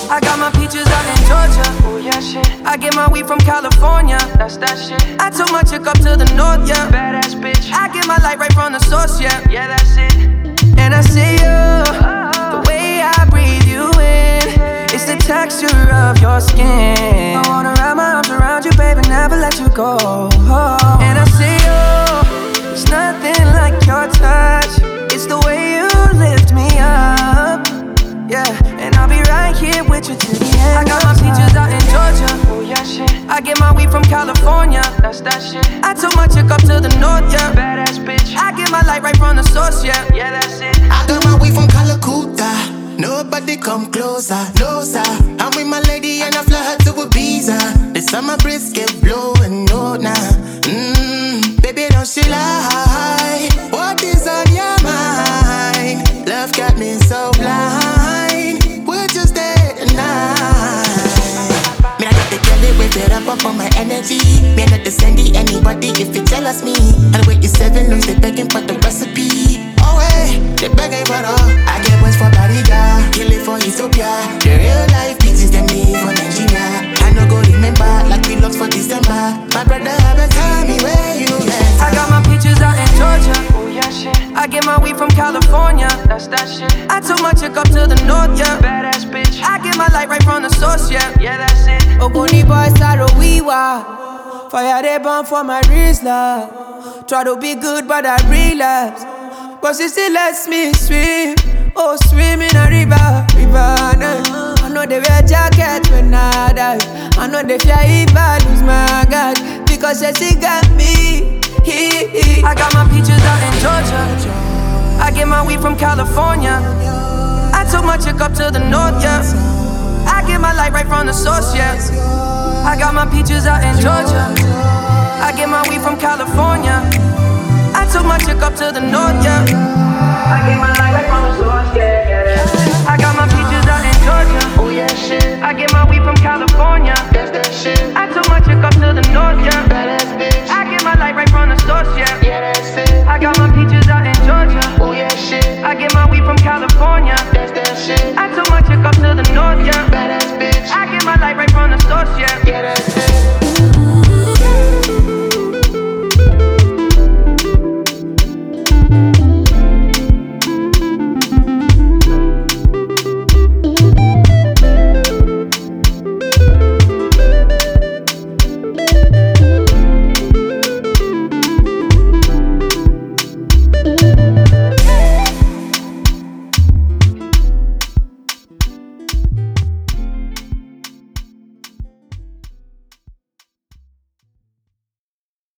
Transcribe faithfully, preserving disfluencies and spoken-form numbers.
I got my peaches out in Georgia. Oh yeah, shit. I get my weed from California. That's that shit. I took my chick up to the north, yeah. Badass bitch. I get my light right from the source, yeah. Yeah, that's it. And I see you, the way I breathe you in. It's the texture of your skin. I wanna wrap my arms around you, baby, never let you go. And I see you, there's nothing like your touch. It's the way you lift me up, yeah. And I'll be right here with you till the end. I got my peaches out in Georgia. Oh yeah, shit. I get my weed from California. That's that shit. I took my chick up to the north, yeah. Badass bitch. I get my light right from the source, yeah. Yeah, that's it. I got my way from Calacuta. Nobody come closer, closer. I'm with my lady and I fly her to Ibiza. The summer breeze get blowing, no nah. Mmm, baby don't she lie? What is on your mind? Love got me so blind. We're just there tonight. Me I got the girl with it up up on my energy. Me not to send it anybody if you jealous me. And wait you seven lose they begging for the recipe. Oh hey, they begging for the. I get ones for Bariga, kill it for Ethiopia. The real life pieces them me for Nigeria. I no go remember like we lost for December. My brother haven't tell me where you at. I got my peaches out in Georgia. Oh yeah, shit. I get my weed from California. That's that shit. I took my chick up to the north, yeah. Badass bitch. I get my light right from the source, yeah. Yeah, that's it. Ogoni boy, Saro, we were. Fire they burn for my wrist, love. Try to be good, but I relapse. But she still lets me swim. Oh, swim in a river, river. Nah. I know they wear jacket when I die. I know they fear if I lose my God. Because she got me. I got my peaches out in Georgia. I get my weed from California. I took my chick up to the north, yeah. I get my light right from the source, yeah. I got my peaches out in Georgia.